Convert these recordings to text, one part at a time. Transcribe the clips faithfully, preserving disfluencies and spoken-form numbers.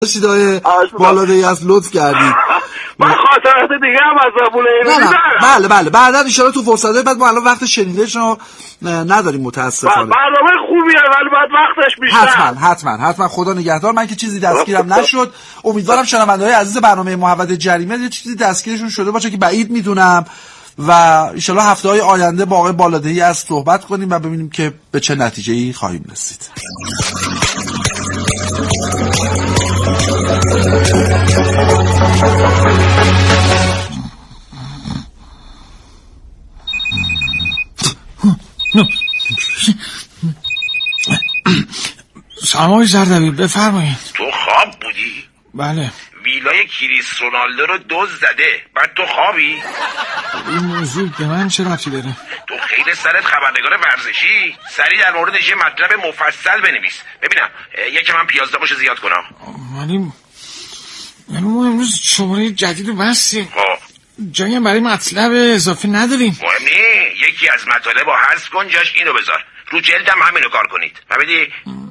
چیزای بالادهی از لطف کردید. من خاطرات دیگه هم از زبون اینو میدارم. بله بله بعدا ان شاء الله تو فرصت بعد ما الان وقت شنیدنش رو نداریم متاسفانه. برنامه خوبیه ولی باید وقتش بیشتر. حتما حتما حتما خدا نگهدار. من که چیزی دستگیرم نشد. امیدوارم شنونده‌های عزیز برنامه محوطه جریمه یه چیزی دستگیرشون شده باشه که بعید میدونم و ان شاء الله هفته‌های آینده با آقای بالادهی از صحبت کنیم و ببینیم که به چه نتیجه‌ای خواهیم رسید. سلام آقای زردبیل بفرمایید. تو خواب بودی؟ بله. ویلای کریس رونالدو رو دزد زده بعد تو خوابی؟ این موضوع به من چه ربطی داره؟ تو خیلی سرت خبرنگار ورزشی سریع در موردش یه مطلب مفصل بنویس ببینم یکم من پیازداغش زیاد کنم. ولی ولی ما امروز شماره جدید رو بستیم. خب جایی برای مطلب اضافه نداریم. مهم نی یکی از مطالب رو حذف کن جاش اینو بذار رو جلدم همینو کار کنید فهمیدی؟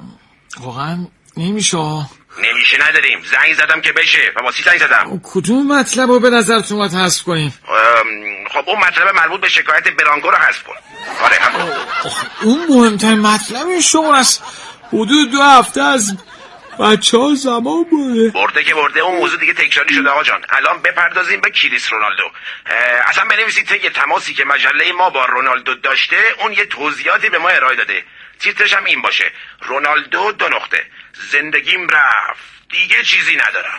واقعا نمیشه. نمیشه نداریم زنگ زدم که بشه و واسه زنگ زدم. کدوم مطلب رو به نظرتون باید حذف کنیم؟ خب اون مطلب مربوط به شکایت برانکو رو حذف کن. آره همون. اون مهمترین مطلب این شما است. حدود دو هفته از بچه ها زمان برده برده که برده اون موضوع دیگه تکراری شده آقا جان. الان بپردازیم به کریس رونالدو. اصلا بنویسید طی تماسی که مجله ما با رونالدو داشته اون یه توضیحاتی به ما ارائه داده. تیترش هم این باشه رونالدو دو نقطه زندگیم رفت دیگه چیزی ندارم.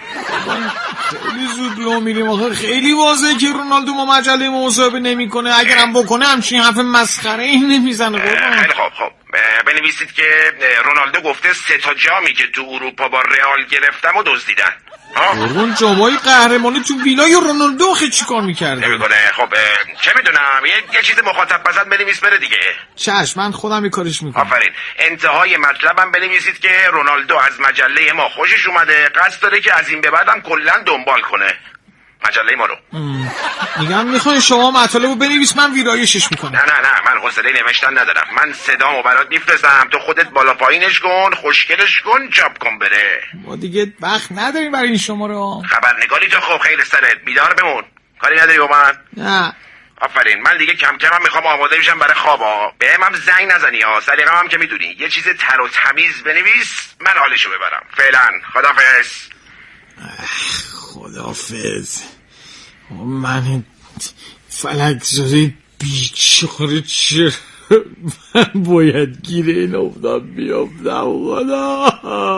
خیلی زود لو میریم آخه خیلی واضحه که رونالدو ما مجله ما مصاحبه نمیکنه. اگرم بکنه همچین حرف مسخره این نمیزنه. خیلی خوب خب بنویسید که رونالدو گفته سه تا جامی که تو اروپا با رئال گرفتم و دزدیدن. قربون جامای قهرمانی تو ویلای رونالدو خیلی چی کار میکرده؟ نمیکنه. خب چه میدونم یه, یه چیز مخاطب پسند بنویس بره دیگه. چشم من خودم این کارش میکنم. آفرین. انتهای مطلبم بنویسید که رونالدو از مجله ما خوشش اومده قصد داره که از این به بعدم کلا دنبال کنه مجله ما رو. میگم میخواین شما مطالب رو بنویس من ویرایشش میکنم. نه نه نه من حوصله نوشتن ندارم. من صدامو برات میفرستم تو خودت بالا پایینش کن خوشگلش کن چاپ کن بره. ما دیگه وقت نداریم برای این شماره. خبرنگاری تو خب خیلی سرت بیدار بمون. کاری نداری با من؟ نه. آفرین. من دیگه کم کم هم میخوام آماده بشم برای خوابا. بهم هم زنگ نزنی ها. سلیقه‌م هم که میدونی. یه چیز تر و تمیز بنویس من حالشو ببرم. فعلا خدافظ. خدافظ. من فلک زاده بیچاره چه من باید گیر این افتاد بیافتم خدا.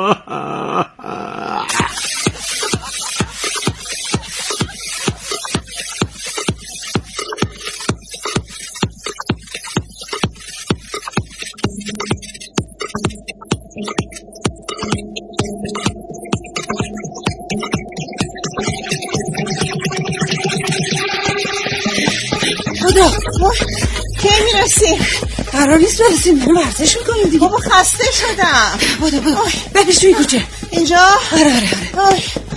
خدا ما کی میرسیم؟ قرار نیست برسیم بریم ورزش میکنیم دیگه. بابا خسته شدم. بودو بودو برش توی کوچه اینجا. آره آره آره.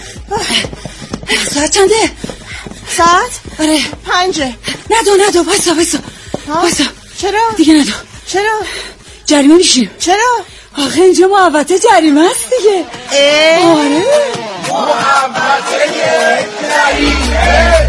ساعت چنده؟ ساعت؟ آره پنجه. ندو ندو بایسا بایسا بایسا. چرا؟ دیگه ندو. چرا؟ جریمه میشیم. چرا؟ آخه اینجا محوطه جریمه است دیگه. آره محوطه جریمه.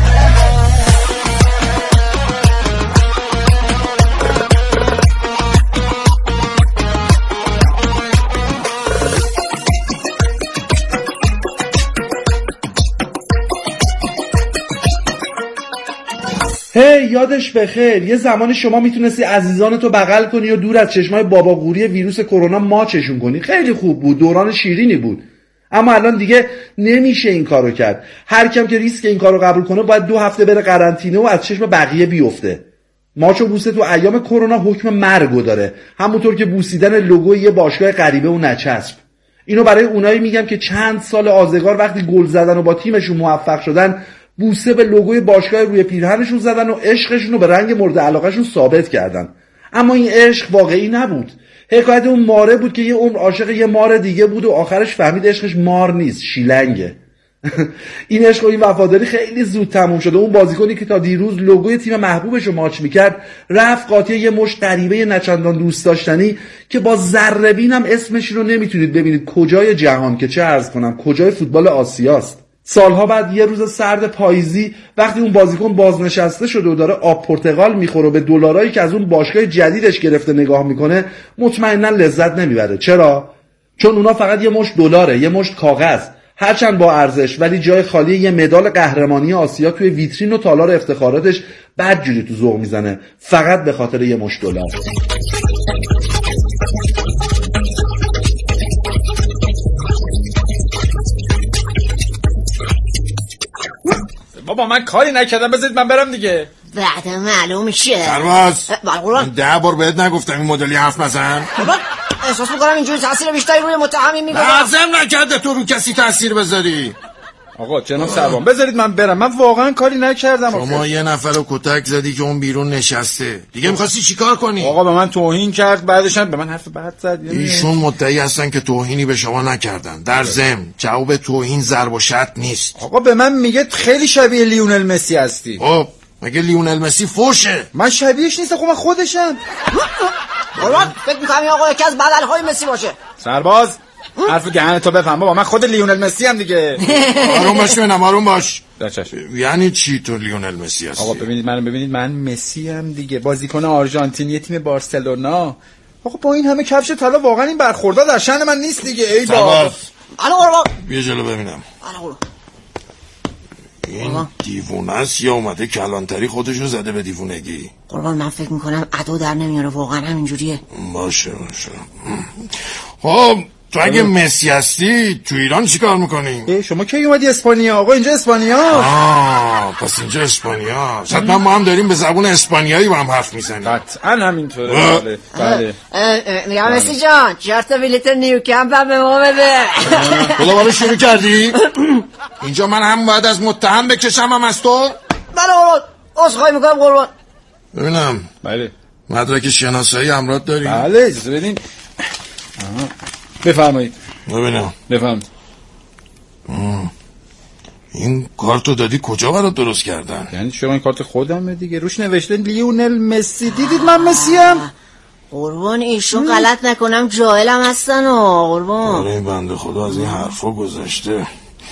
هی hey, یادش بخیر یه زمانی شما میتونستی عزیزانتو بغل کنی و دور از چشمای بابا قوری ویروس کرونا ماچشون کنی. خیلی خوب بود، دوران شیرینی بود. اما الان دیگه نمیشه این کارو کرد. هر کم که ریسک این کارو قبول کنه باید دو هفته بره قرنطینه و از چشم بقیه بیفته. ماچ و بوسه تو ایام کرونا حکم مرگو داره، همونطور که بوسیدن لوگوی یه باشگاه غریبه و نچسب. اینو برای اونایی میگم که چند سال آزگار وقتی گل زدن و با تیمشون موفق شدن بوسه به لوگوی باشگاه روی پیرهنشون زدن و عشقشون رو به رنگ مورد علاقهشون ثابت کردن. اما این عشق واقعی نبود. حکایت اون ماره بود که یه عمر عاشق یه مار دیگه بود و آخرش فهمید عشقش مار نیست، شیلنگه. این عشق و این وفاداری خیلی زود تموم شده. اون بازیکنی که تا دیروز لوگوی تیم محبوبش رو ماچ میکرد رفت قاطی یه مشت غریبه نچندان دوست داشتنی که با ذره بینم اسمش رو نمیتونید ببینید کجای جهان، که چه عرض کنم کجای فوتبال آسیاست. سالها بعد یه روز سرد پاییزی وقتی اون بازیکن بازنشسته شده و داره آب پرتقال میخوره و به دلارایی که از اون باشگاه جدیدش گرفته نگاه میکنه، مطمئنا لذت نمیبره. چرا؟ چون اونا فقط یه مشت دلاره، یه مشت کاغذ، هرچند با ارزش، ولی جای خالی یه مدال قهرمانی آسیا توی ویترین و تالار افتخاراتش بدجوری تو ذوق میزنه، فقط به خاطر یه مشت دلار. بابا من کاری نکردم، بذارید من برم دیگه. بعد معلوم میشه. سرباز من ده بار بهت نگفتم این مدلی حرف نزن؟ بابا احساس میکنم اینجوری تاثیر بیشتری روی متهمی میگذاره. لازم نکرده تو رو کسی تاثیر بذاری. آقا جناب سربان بذارید من برم، من واقعا کاری نکردم. شما یه نفر رو کتک زدی که اون بیرون نشسته، دیگه می‌خواستی چیکار کنی؟ آقا به من توهین کرد، بعدش هم به من حرف بد زد. ایشون مدعی هستن که توهینی به شما نکردن. در ضمن جواب توهین ضرب و شتم نیست. آقا به من میگه خیلی شبیه لیونل مسی هستی. خب مگه لیونل مسی فوشه؟ من شبیهش نیستم، خب من خودشم. قربان فکر می‌کنم این آقا یکی از بدل‌های مسی باشه. سرباز حرف گهنه تو بفهم بابا، من خود لیونل مسی هم دیگه. آروم باش ببینم، آروم باش. دچش. یعنی چی تو لیونل مسی هستی؟ آقا ببینید منو ببینید، من مسی هم دیگه، بازیکن آرژانتینی تیم بارسلونا. آقا با این همه کفش طلا واقعا این برخوردار در شأن من نیست دیگه. ای بابا. الو قربان بیا جلو ببینم. الو قربان. این دیوونه است یا اومده کلانتری خودشو زده به دیوونگی؟ قربان من فکر میکنم عدو در نمیاره، واقعا همینجوریه. باشه باشه. خب تو اگه مسی هستی تو ایران چی کار میکنی؟ شما کی اومدی اسپانیا؟ آقا اینجا اسپانیا. آه پس اینجا اسپانیا. حتما ما هم داریم به زبون اسپانیایی با هم حرف میزنیم. قطعا همینطوره. بله بله. میگم مسی جان چهار تا بلیت نیوکمپ هم به ما بده. خدا بالا شروع کردی؟ اینجا من هم باید از متهم بکشم هم از تو؟ بله قربان عذرخواهی میکنم قربان. ببینم. بله. مدرک شناسایی همراه داری؟ بله اجازه بدین. بفرمایید. ببینم. بفرمایید. این کارتو دادی کجا برات درست کردن؟ یعنی شما این کارت خودمه دیگه، روش نوشته لیونل مسی. دیدید من مسی ام؟ قربان ایشون غلط نکنم جاهلم هستن و قربان. آره این بنده خدا از این حرفا گذشته.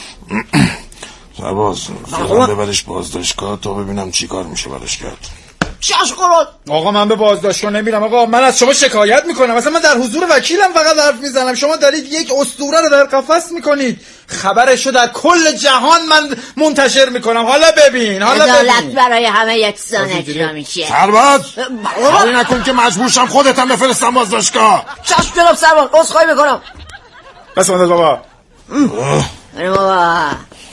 سرباز فعلا ببرش بازداشتگاه تا ببینم چی کار میشه براش کرد. چش قربان. آقا من به بازداشتگاه نمیرم آقا، من از شما شکایت میکنم. مثلا من در حضور وکیلم فقط حرف میزنم، شما دارید یک اسطوره رو در قفس میکنید، خبرشو در کل جهان من منتشر میکنم. حالا ببین حالا ببین عدالت برای همه یکسان اجرا میشه. سرباز کاری نکن که مجبورشم خودتم بفرستم بازداشتگاه. چش جناب سرباز عذرخواهی میکنم. بس من بابا. آره بابا.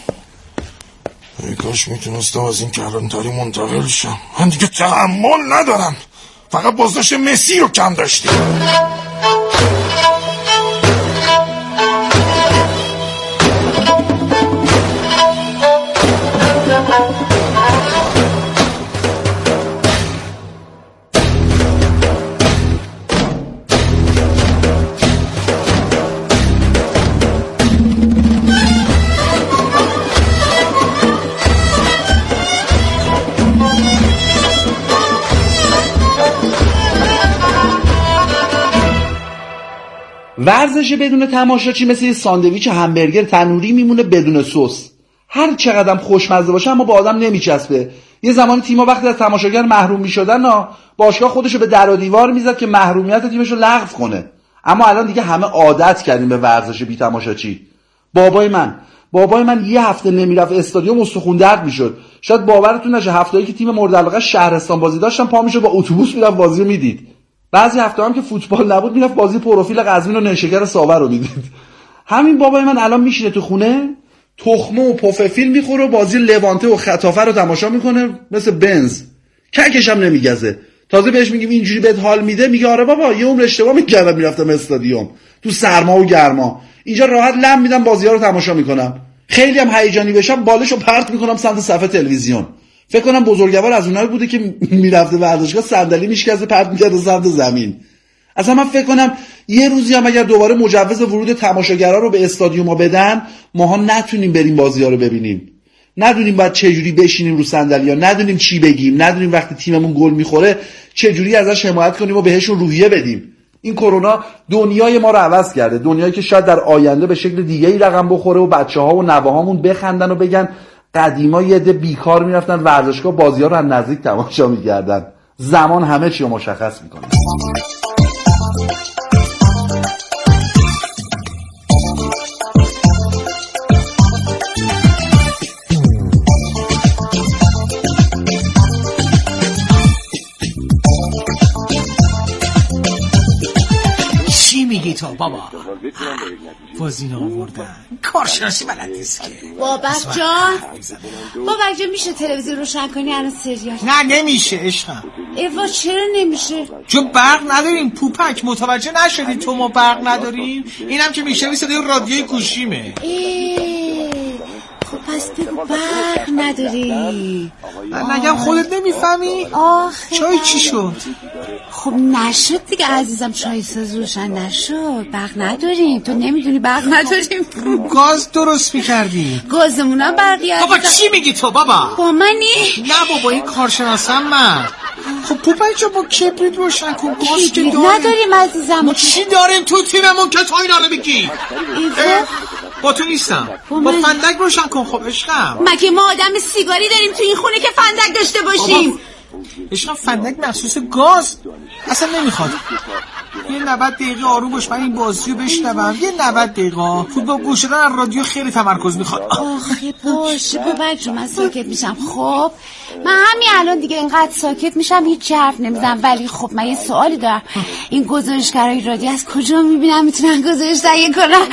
ای کاش میتونستم از این کلانتری منتقل شم. من دیگه تحمل ندارم. فقط بازداشت مسی رو کم داشتی. ورزش بدون تماشاچی مثل یه ساندویچ همبرگر تنوری میمونه بدون سس. هر چقدرم خوشمزه باشه اما با آدم نمیچسبه. یه زمان تیم‌ها وقتی از تماشاگر محروم میشدن باشگاه خودشو به در و دیوار میزد که محرومیت تیمشو لغو کنه. اما الان دیگه همه عادت کردیم به ورزش بی تماشاچی. بابای من بابای من یه هفته نمیرفت استادیوم استخون درد میشد. شاید باورتون نشه هفتهایی که تیم مورد علاقه شهرستان بازی داشتن پا میشد با اتوبوس میرفت بازی رو میدید. بعضی هفته هم که فوتبال نبود میرفت بازی پروفیل قزوین و نیشکر ساور رو میدید. همین بابای من الان میشینه تو خونه تخمه و پففیل میخوره و بازی لوانته و خطافه رو تماشا میکنه مثل بنز. ککش هم نمیگزه. تازه بهش میگیم اینجوری بهت حال میده میگه آره بابا یه عمر اشتباه میکردم میرفتم استادیوم تو سرما و گرما. اینجا راحت لم میدم بازی‌ها رو تماشا میکنم. خیلی هم هیجانی بشم بالشو پرت میکنم سمت صفحه تلویزیون. فکر کنم بزرگوار از اونایی بوده که میرفته ورزشگاه صندلی میشکسته پرت میکرده سمت زمین. اصلا من فکر کنم یه روزی هم اگر دوباره مجوز ورود تماشاگرها رو به استادیوم‌ها بدن، ماها نتونیم بریم بازی‌ها رو ببینیم. ندونیم باید چه جوری بشینیم رو صندلی‌ها، ندونیم چی بگیم، ندونیم وقتی تیممون گل میخوره چه جوری ازش حمایت کنیم و بهشون روحیه بدیم. این کرونا دنیای ما رو عوض کرده، دنیایی که شاید در آینده به شکل دیگه‌ای رقم بخوره و بچه‌ها و نوه‌هامون بخندن و بگن قدیما یه عده بیکار میرفتن ورزشگاه بازی‌ها رو از نزدیک تماشا می‌کردن. زمان همه چی رو مشخص می‌کنه. میگی تو بابا؟ وازین آوردن کارشناسی بلد نیست که. بابک جان بابک جان میشه تلویزیون روشن کنی الان سریال؟ نه نمیشه عشقم. ایوا چرا نمیشه؟ چون برق نداریم پوپک. متوجه نشدی تو ما برق نداریم؟ اینم که میشه صدای رادیوی گوشیمه. خب پس بگو برق نداری. من نگم خودت نمیفهمی؟ آخه چای چی شد؟ خب نشد دیگه عزیزم، چای ساز روشن نشد. برق نداریم. تو نمیدونی برق نداریم. گاز درست میکردی. گازمونم برقی بابا چی میگی تو بابا؟ با منی؟ نه بابا این کارشناسم من. خب پوپای جا با کبریت روشن کن. گاز که داریم نداریم عزیزم. ما چی داریم تو تیممون که تو اینا رو بگی؟ با تو نیستم. با فندک روشن کن. خب عشقم مگه ما آدم سیگاری داریم تو این خونه که فندک داشته باشیم؟ عشقم فندک مخصوص گاز اصلا نمیخواد. یه نود دقیقه آروم باش من این بازی رو بشنوم. یه نود دقیقه فوتبال گوش دادن از رادیو خیلی تمرکز میخواد. آخه باشه بابک جون من ساکت میشم. خب من همین الان دیگه اینقدر ساکت میشم هیچ حرف نمیزنم. ولی خب من یه سوالی دارم. این گزارشگرای رادیو از کجا میبینم میتونن گزارش تهیه کنن؟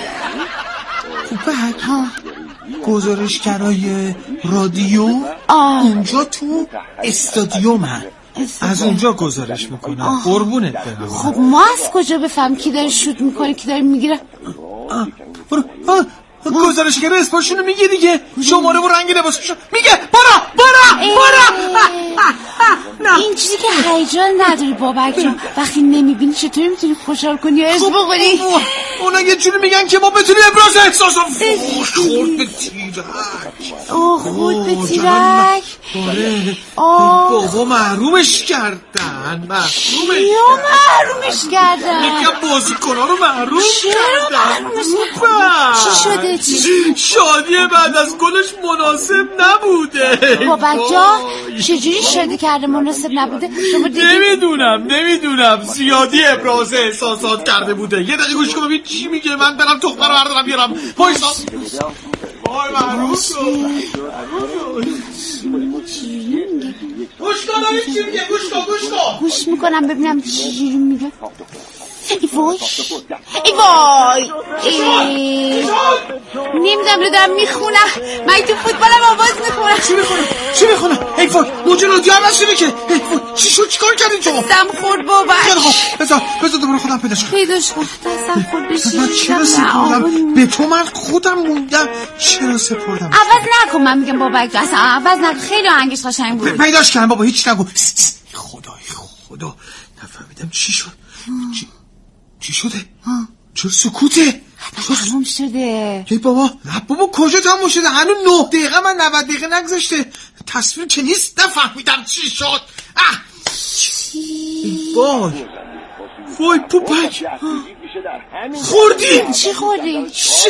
پوپک گزارشگرای رادیو اونجا تو استادیوم هست. از اونجا گزارش میکنم. قربونت برم. خب ما از کجا بفهم کی داره شوت میکنه کی داره میگیره؟ گزارشگر اسمشونو میگه دیگه. شماره و رنگ لباسشو میگه. برا برا برا. این چیزی که هیجان نداری بابک جان. وقتی نمیبینی چطوری میتونی خوشحال کنی یا عشق بخوری؟ اونا یه جوری میگن که ما بتونیم ابراز احساس خورد به تیرک. اوه خورد به تیرک. آره بابا محرومش کردن. محرومش یا محرومش کردن؟ میگم بازیکن‌ها رو محروم کردن. چی شده؟ شادی بعد از گلش مناسب نبوده. بابک جان چجوری شادی کرده مناسب نبوده؟ نمیدونم نمیدونم زیادی ابراز احساسات کرده بوده. یه دقیقه گوش کن ببین چی میگه. من برم تخمه رو بردارم بیارم. وایسا وای محروم شد. گوش کن ببین چی میگه. گوش کن گوش کن. گوش میکنم ببینم چی میگه. ای وای ای وای نمیدونم رو دارم میخونم. من تو فوتبالم آواز میخونم. چی میخونم؟ چی میخونم؟ ای وای موجه رادیو هم نشده که. ای وای چی شد؟ چی کار کردی تو؟ دستم خورد بابا. بذار بذار دوباره خودم پیداش کنم. پیداش کن. دستم خورد بشید. من چرا سپردم به تو؟ من خودم موندم. چرا سپردم؟ عوض نکن. من میگم بابا اصلا عوض نکن. خیلی آهنگش قشنگ بود. پیداش کردم بابا هیچ نگو. خدای خدا نفهمیدم چی شد. چی چی شده؟ چرا سکوته؟ تموم شده. ای بابا نه بابا کجا تموم شده؟ هنوز نه دقیقه من نود دقیقه نگذشته. تصویر که نیست. نفهمیدم چی شد. اه وای وای پوپک خوردیم. چی خوردیم؟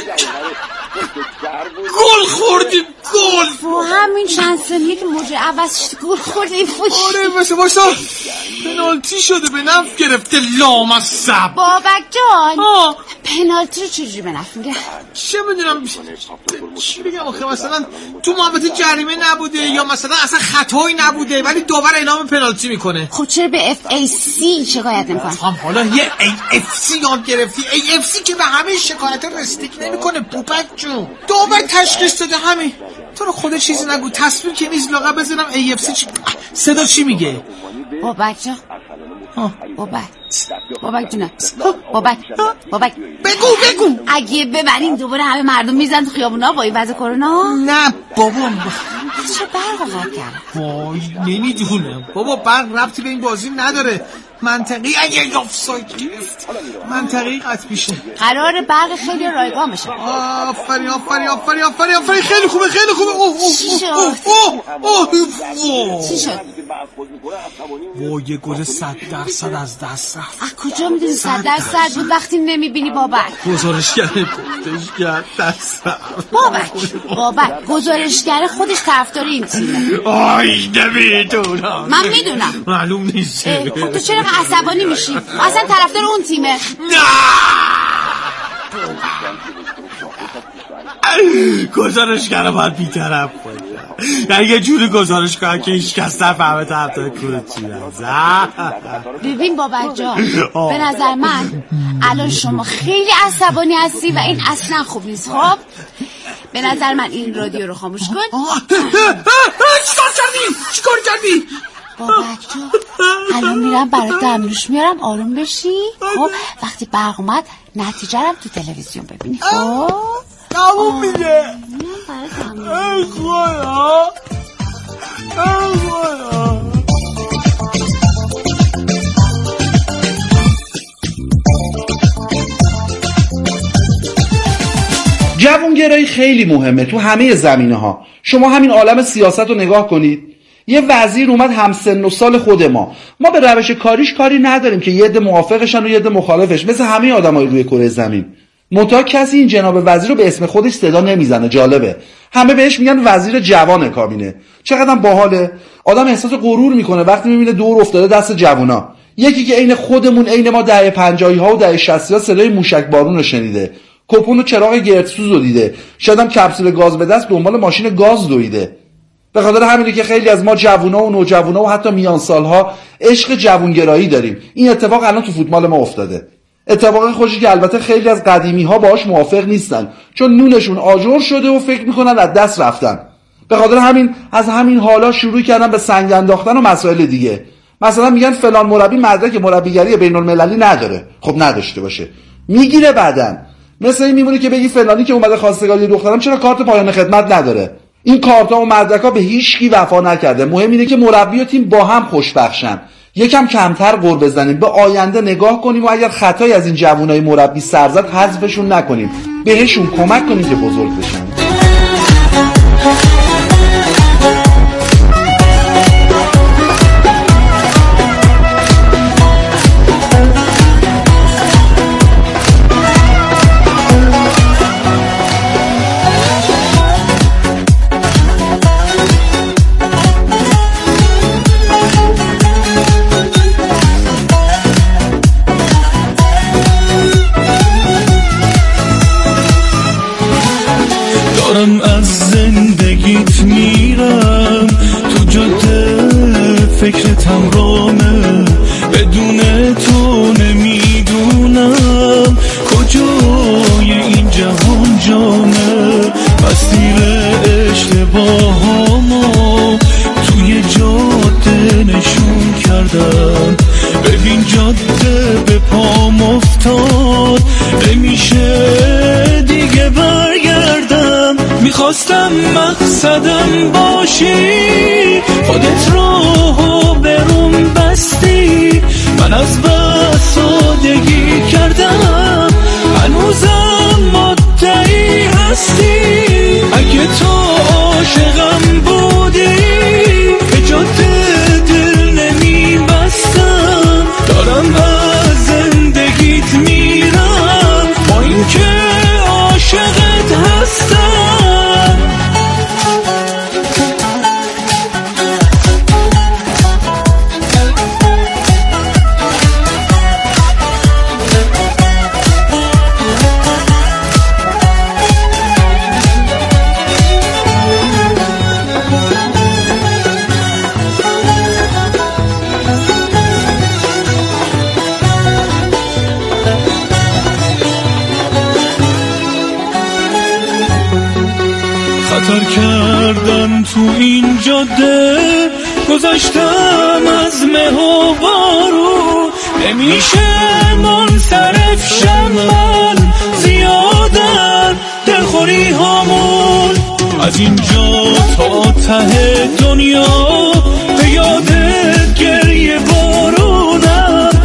گل خوردیم. گل و همین چند ثانیه که موجه عوض شد گل خوردیم. آره مثل باشا پنالتی شده به نفع گرفته لامصب. بابک جان پنالتی رو چجوری به نفع میگه؟ چه میدونم چی بگم آخه مثلا تو محوطه جریمه نبوده یا مثلا اصلا خطایی نبوده ولی داور اعلام پنالتی میکنه. خب چرا به اف ای سی شکایت نمیکنه؟ هم حالا یه ای اف سی یاد گرفتی. ای اف سی که به همه شکایت رسیدگی نمیکنه پوپک جون. داور تشخیص داده همین. تو رو خود چیزی نگو. تصویر که نیست لاغر بزنم ای اف سی چی صدا چی میگه؟ بابک جان بابک بابک جونه بابک بابک بگو بگو. اگه ببرین دوباره همه مردم میزن تو خیابونا با این وضع کرونا؟ نه بابا چرا برق قطع کرد؟ وای نمیدونم بابا برق ربطی به این بازی نداره. منطقی اگه آفساید گرفت منطقی قطع میشه. قرار برق خیلی رایگان بشه. آفرین آفرین آفرین آفرین آفرین خیلی خوبه خیلی خوبه. اوه اوه چی شد؟ اوه اوه چی شد؟ وای یه گل صد درصد از دست رفت. از کجا میدونی صد درصد بود وقتی نمیبینی بابک؟ گزارشگر گزارشگر دست رفت. بابک بابک گزارشگر خودش طرفدار این تیمه. آی نمیدونم. من میدونم. معلوم نیست. خب تو چرا عصبانی میشی؟ اصلا طرفدار اون تیمه. گزارشگر باید بی‌طرف باشه. یعنی یه جوری گزارش کنن که هیچ کس نفهمه طرفدار کدوم تیم است. ببین بابک جان، به نظر من الان شما خیلی عصبانی هستی و این اصلا خوب نیست. خب به نظر من این رادیو رو خاموش کن. چیکار کردی؟ چیکار کردی؟ بابک جان الان میرم برات دمنوش میارم آروم بشی. خب وقتی برق اومد نتیجه رم تو تلویزیون ببینی. خب تموم میده. ای خدا ای خدا. جوانگرایی خیلی مهمه تو همه زمینه ها. شما همین عالم سیاست رو نگاه کنید. یه وزیر اومد همسن و سال خود ما ما به روش کاریش کاری نداریم که یه عده موافقشن و یه عده مخالفش، مثل همه آدمای روی کره زمین. منتها کسی این جناب وزیر رو به اسم خودش صدا نمیزنه. جالبه همه بهش میگن وزیر جوان کابینه. چقدر باحاله. آدم احساس غرور میکنه وقتی میبینه دور افتاده دست جوونا. یکی که عین خودمون عین ما دهه پنجاهی ها و دهه شصتی ها صدای موشک بارون رو شنیده، کپون و چراغ گردسوز رو دیده، شاید هم کپسول گاز به دست دنبال ماشین گاز دویده. به خاطر همینه که خیلی از ما جوونا و نوجوانا و حتی میان سالها عشق جوونگرایی داریم. این اتفاق الان تو فوتبال ما افتاده. اتفاق خوشی که البته خیلی از قدیمی ها باهاش موافق نیستن، چون نونشون آجر شده و فکر میکنن از دست رفتن. به خاطر همین از همین حالا شروع کردن به سنگ انداختن و مسائل دیگه. مثلا میگن فلان مربی مدرک مربیگری بین المللی نداره. خب نداشته باشه، میگیره بعدن. مثلا این میمونه که بگی فلانی که اومده خواستگاری دخترم چرا کارت پایان خدمت نداره. این کارتا و مدرکا به هیچ کی وفا نکرده. مهم اینه که مربی و تیم با هم خوشبخشن. یکم کمتر غر بزنیم، به آینده نگاه کنیم و اگر خطایی از این جوانای مربی سر زد حذفشون نکنیم، بهشون کمک کنیم که بزرگ بشن. دارم از زندگیت میرم تو جاده، فکرتم رامه، بدون تو نمیدونم کجای این جهان جامه. مسیر اشتباهامو توی جاده نشون کردم، ببین جاده به پام افتاد، نمیشه دیگه برگردم. میخواستم مقصدم باشی، خودت راهو بروم بستی، من از بس سادگی کردم، هنوزم مدعی هستی. اگه تو عاشقم بودی به جاده دل نمیبستم، دارم از زندگیت میرم با این که عاشقت هستم. خطر کردم تو این جاده، گذاشتم از مه و بارون، نمیشه منصرف شم من، زیادن دلخوری هامون. از اینجا تا ته دنیا به یادت گریه بارونم،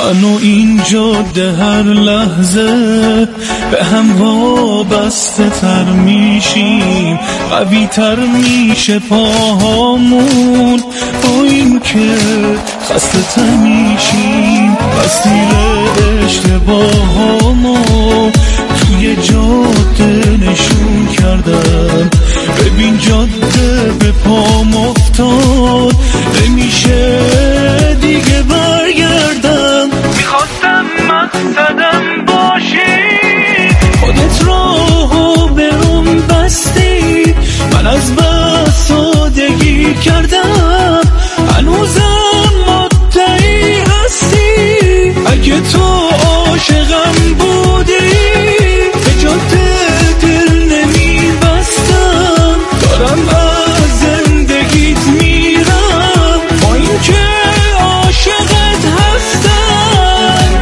من و این جاده هر لحظه به هم وابسته تر میشیم، قوی تر میشه پاهامون، با این که خسته تر میشیم. مسیر اشتباهامو توی جاده نشون کردم، ببین جاده به پام افتاد، نمیشه دیگه برگردم. میخواستم مقصدم باشی، خودت راهو برام بستی، من از بس سادگی کردم، هنوزم مدعی هستی. اگه تو عاشقم بودی به جاده دل نمیبستم، دارم از زندگیت میرم با این که عاشقت هستم.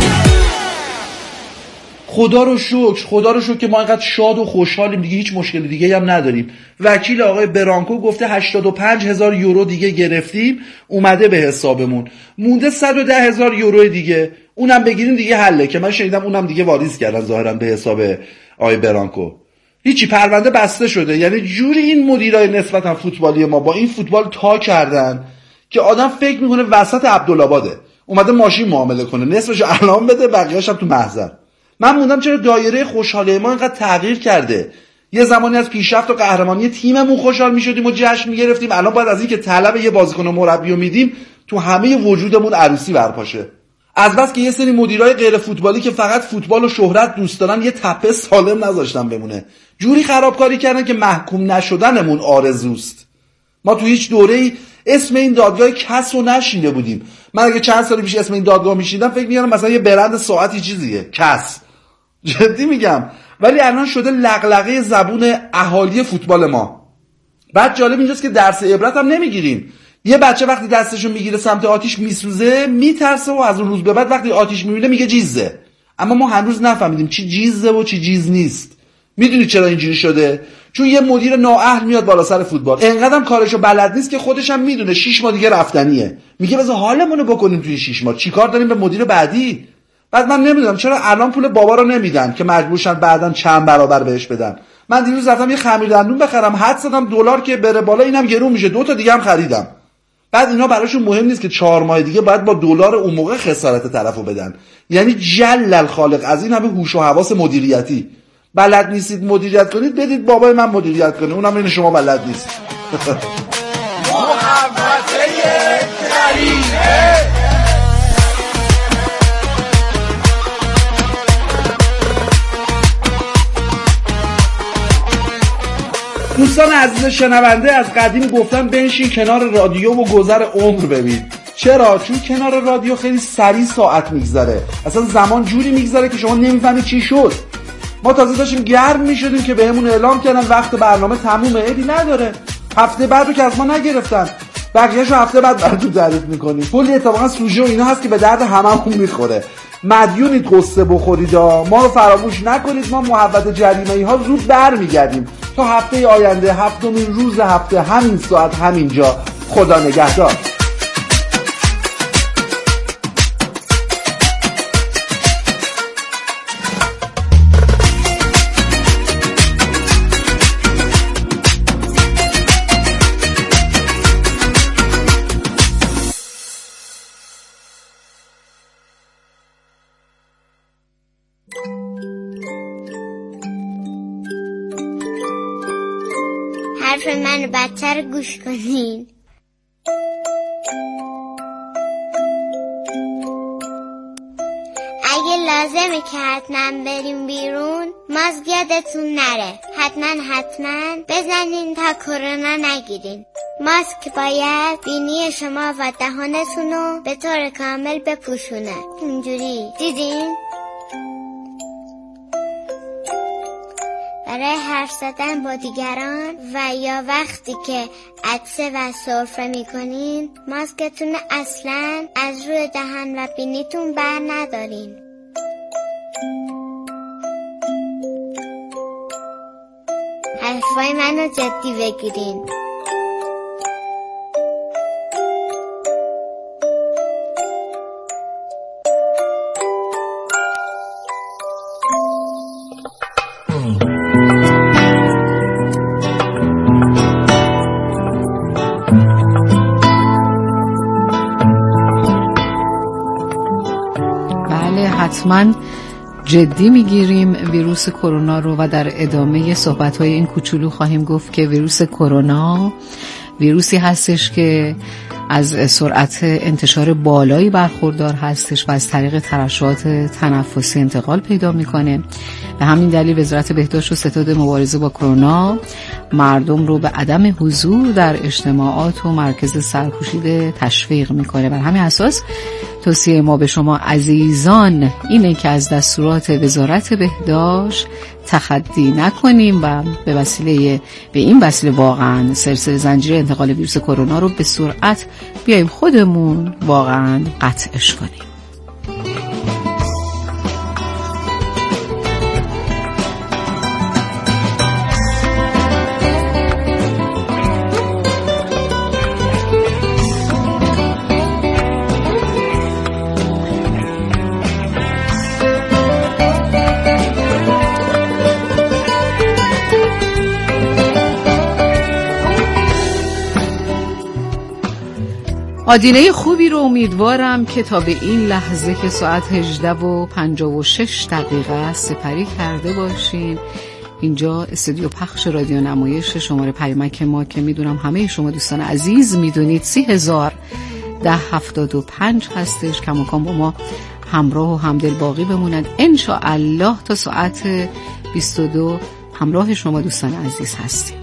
خدا رو شکر، خدا رو شکر که ما اینقدر شاد و خوشحالیم دیگه، هیچ مشکل دیگه هم نداریم. وکیل آقای برانکو گفته هشتاد و پنج هزار یورو دیگه گرفتیم، اومده به حسابمون، مونده صد و ده هزار یورو دیگه، اونم بگیریم دیگه حله، که من شنیدم اونم دیگه واریز کردن ظاهرا به حساب آقای برانکو. هیچی، پرونده بسته شده. یعنی جوری این مدیرای نسبتا فوتبالی ما با این فوتبال تا کردن که آدم فکر میکنه وسط عبدالآباده اومده ماشین معامله کنه، نصفش اعلام بده بقیه‌اش هم تو محضر. من موندم چرا دایره خوشحالی ما اینقدر تغییر کرده. یه زمانی از پیشرفت و قهرمانی تیممون خوشحال میشدیم و جشن میگرفتیم، الان بعد از این که طلب یه بازیکن و مربی رو میدیم تو همه وجودمون عروسی برپاشه. از بس که یه سری مدیرای غیر فوتبالی که فقط فوتبال و شهرت دوست دارن یه تپه سالم نذاشتن بمونه، جوری خرابکاری کردن که محکوم نشدنمون آرزوست. ما تو هیچ دوره‌ای اسم این دادگاه کس رو نشینده بودیم. من اگه چند سال پیش اسم این دادگاه میشیدم فکر می‌کردم مثلا یه برند ساعتی چیزیه، کس. جدی میگم. ولی الان شده لغلغه زبون اهالی فوتبال ما. بعد جالب اینجاست که درس عبرت هم نمیگیریم. یه بچه وقتی دستشو میگیره سمت آتیش میسوزه میترسه و از اون روز به بعد وقتی آتیش میبینه میگه جیزه. اما ما هنوز نفهمیدیم چی جیزه و چی جیز نیست. میدونید چرا اینجوری شده؟ چون یه مدیر نااهل میاد بالا سر فوتبال، انقدرم کارشو بلد نیست که خودش هم میدونه شش ماه دیگه رفتنیه، میگه بذار حالمونو بکنیم توی شش ماه، چیکار داریم به مدیر بعدی. بعد من نمیدونم چرا الان پول بابا رو نمیدن که مجبورشن بعدن چند برابر بهش بدن. من دیروز رفتم یه خمیر دندون بخرم، حد زدم دلار که بره بالا اینم گرون میشه، دو تا دیگه هم خریدم. بعد اینا براشون مهم نیست که چهار ماه دیگه باید با دلار اون موقع خسارت طرفو بدن. یعنی جل الخالق از این همه هوش و حواس مدیریتی. بلد نیستید مدیریت کنید، بدید بابای من مدیریت کنه، اونم این شما بلد نیست. محبته کریمه. دوستان عزیز شنونده، از قدیم گفتن بنشین کنار رادیو و گذر عمر ببین. چرا؟ چون کنار رادیو خیلی سریع ساعت میگذره، اصلا زمان جوری میگذره که شما نمیفهمید چی شد. ما تازه داشتیم گرم میشدیم که بهمون اعلام کردن وقت برنامه تمومه، عیبی نداره، هفته بعد رو که از ما نگرفتن، بقیه‌شو هفته بعد براتون تعریف میکنیم. کلی اتفاقا سوژه و اینا هست که به درد هممون میخوره. مدیونید قصه بخورید، ما رو فراموش نکنید. ما محبت جریمه‌ای ها زود برمیگردیم. تا هفته آینده، هفتمین روز هفته، همین ساعت همین جا. خدا نگهدار. حرف من بدتر گوش کنین. اگه لازمه که حتما بریم بیرون، ماسک یادتون نره. حتما حتما بزنین تا کرونا نگیرین. ماسک باید بینی شما و دهانتون رو به طور کامل بپوشونه. اینجوری دیدین؟ برای حرف زدن با دیگران و یا وقتی که عطسه و سرفه میکنین، ماسکتون اصلا از روی دهن و بینیتون بر ندارین. حرفای منو جدی بگیرین. حتما جدی میگیریم ویروس کرونا رو و در ادامه صحبت‌های این کوچولو خواهیم گفت که ویروس کرونا ویروسی هستش که از سرعت انتشار بالایی برخوردار هستش و از طریق ترشحات تنفسی انتقال پیدا میکنه. به همین دلیل وزارت بهداشت و ستاد مبارزه با کرونا مردم رو به عدم حضور در اجتماعات و مرکز سرپوشیده تشویق میکنه. بر همین اساس توصیه ما به شما عزیزان اینه که از دستورات وزارت بهداشت تخطی نکنیم و به وسیله به این وسیله واقعا سلسله زنجیره انتقال ویروس کرونا رو به سرعت بیایم خودمون واقعا قطعش کنیم. آدینه خوبی رو امیدوارم که تا به این لحظه که ساعت هجده و پنجاه و شش دقیقه سپری کرده باشین. اینجا استودیو پخش رادیو نمایش شماره پیامک ما که میدونم همه شما دوستان عزیز میدونید سی هزار ده هفتاد و پنج هستش. کماکان با ما همراه و همدل باقی بمونند انشاءالله تا ساعت بیست و دو همراه شما دوستان عزیز هستیم.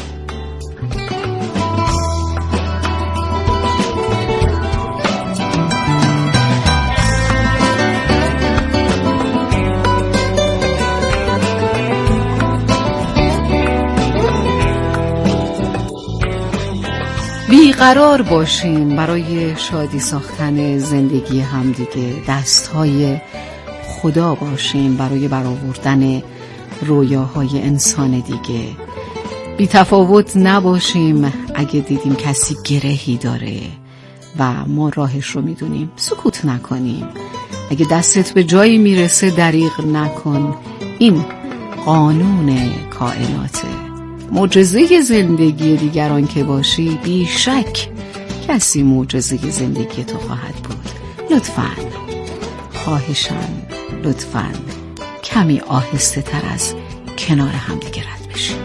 بیقرار باشیم برای شادی ساختن زندگی همدیگه، دستهای خدا باشیم برای برآوردن رویاهای انسان دیگه. بی تفاوت نباشیم اگه دیدیم کسی گرهی داره و ما راهش رو میدونیم سکوت نکنیم. اگه دستت به جایی میرسه دریغ نکن. این قانون کائناته. معجزه زندگی دیگران که باشی بیشک کسی معجزه زندگی تو خواهد بود. لطفاً خواهشاً لطفاً کمی آهسته تر از کنار هم دیگه رد بشی.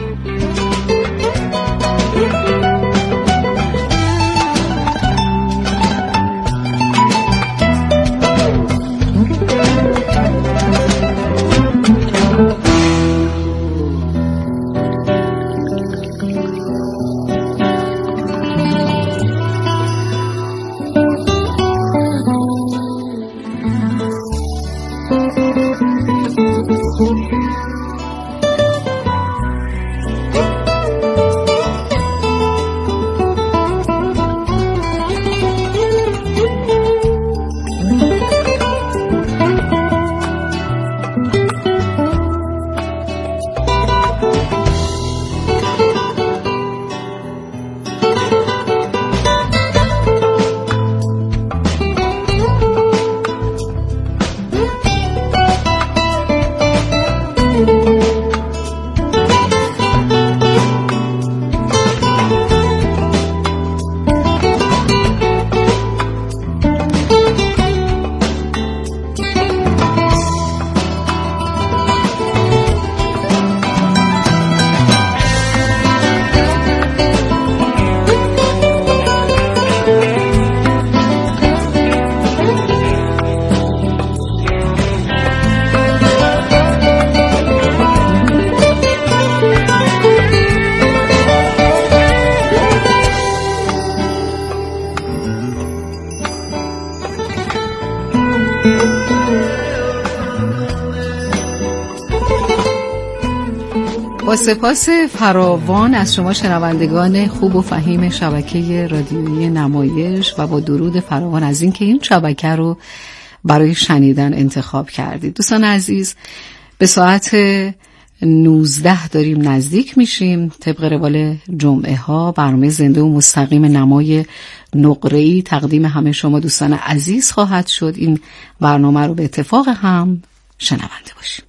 با سپاس فراوان از شما شنوندگان خوب و فهیم شبکه رادیویی نمایش و با درود فراوان از اینکه این شبکه رو برای شنیدن انتخاب کردید. دوستان عزیز، به ساعت نوزده داریم نزدیک میشیم. طبق روال جمعه ها برنامه زنده و مستقیم نمای نقره‌ای تقدیم همه شما دوستان عزیز خواهد شد. این برنامه رو به اتفاق هم شنونده باشیم.